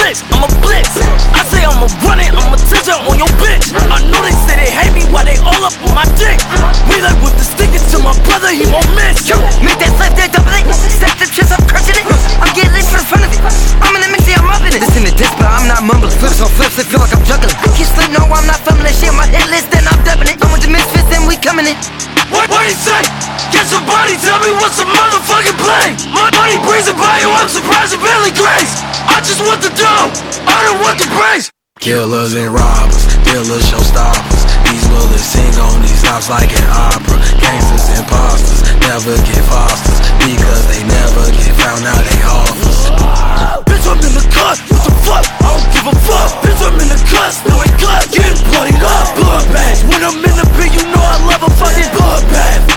blitz, I'm a blitz. I say I'ma run it, I'ma touch her on your bitch. I know they say they hate me, why they all up on my dick? We like with the stickers to my brother, he won't miss. Yo, make that slap there, double it. Step the chest up, crushing it. I'm getting lit for the fun of it. I'm in the mix, yeah, I'm up in it. This in the disc, but I'm not mumbling. Flips on flips, it feel like I'm juggling. Can't sleep, no, I'm not filming that shit. My hit list, then I'm dubbing it. I'm with the misfits, and we coming in. What do you say? Get somebody, tell me what's the motherfucking play. My money brings it by you, I'm surprised it barely grace. I just want the dough, I don't want the praise. Killers and robbers, killers showstoppers. These bullets sing on these ops like an opera. Gangsters and imposters never get fosters because they never get found out they offers. Bitch, I'm in the cut, what the fuck? I don't give a fuck. Bitch, I'm in the cut, still ain't cut. Getting bloodied up, bloodbath. When I'm in the pit, you know I love a fucking bloodbath.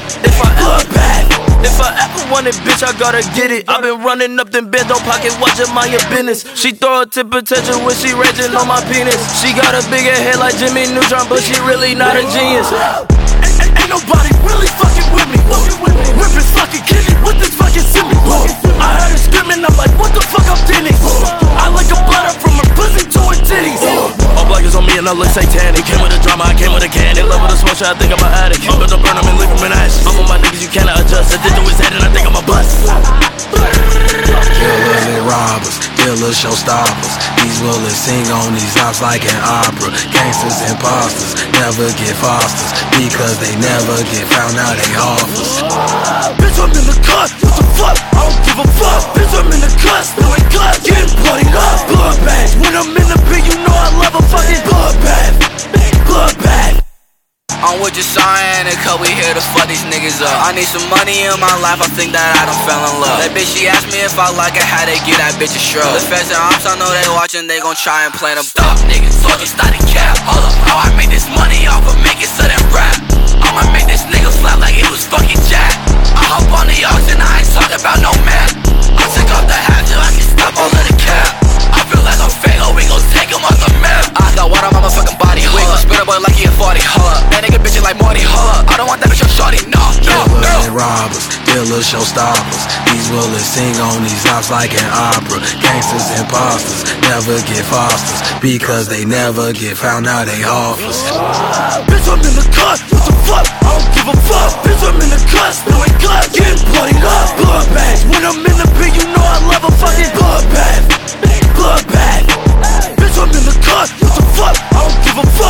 If I ever want it, bitch, I gotta get it. I been running up them bendo pocket, watching my business. She throw a tip potential when she raging on my penis. She got a bigger head like Jimmy Neutron, but she really not a genius. Ain't nobody really fucking with me. Rippin' fucking kidney with this fucking simi. I heard her screaming, I'm like, what the fuck, I'm Dennis. I like a bladder from her pussy to her titties. All black is on me and I look satanic. Came with a drama, I came with a candy. Love with a smoke shot, I think I'm an addict. I'm gonna burn them and leave them in ashes. I'm on my niggas, you cannot adjust. I did to his head and I think I'm a bust. Killers and robbers, killers showstoppers. These bullets sing on these ops like an opera. Gangsters and imposters never get fosters because they never get found out they offers. Bitch, I'm in the cut, what the fuck? I don't give a fuck. Bitch, I'm in the cut, still ain't cut. Getting bloodied up, bloodbath. When I'm in the pit, you know I love a fucking bloodbath. Bloodbath. I'm with Josiah and a cut, we here to fuck these niggas up. I need some money in my life, I think that I done fell in love. That bitch, she asked me if I like it, how they get that bitch a shrug. The feds and ops, I know they watching, they gon' try and plan them. Stop niggas, talking started cap. Hold up, how I make this money off of making sudden rap. I'ma make this nigga flat like it was fucking Jack. I hop on the oxen, I ain't talking about no man. I took off the hat till I can stop all of the cap. I feel like I'm Fago, we gon' take him off the map. I got water on my fucking body, we gon' spit a boy like he a 40. Hold up, that nigga bitchin' like Morty, hold up. I don't want that bitch, I'm shorty, no. Killers and robbers, killers showstoppers. These bullets sing on these ops like an opera. Gangsters and imposters never get fosters because they never get found out they offers. Bitch, I'm in the cut, what the fuck? I don't give a fuck. Bitch, I'm in the cut, still ain't cut. Getting bloodied up, bloodbath. When I'm in the pit, you know I love a fucking bloodbath. Bloodbath. Bitch, I'm in the cut, what the fuck? I don't give a fuck.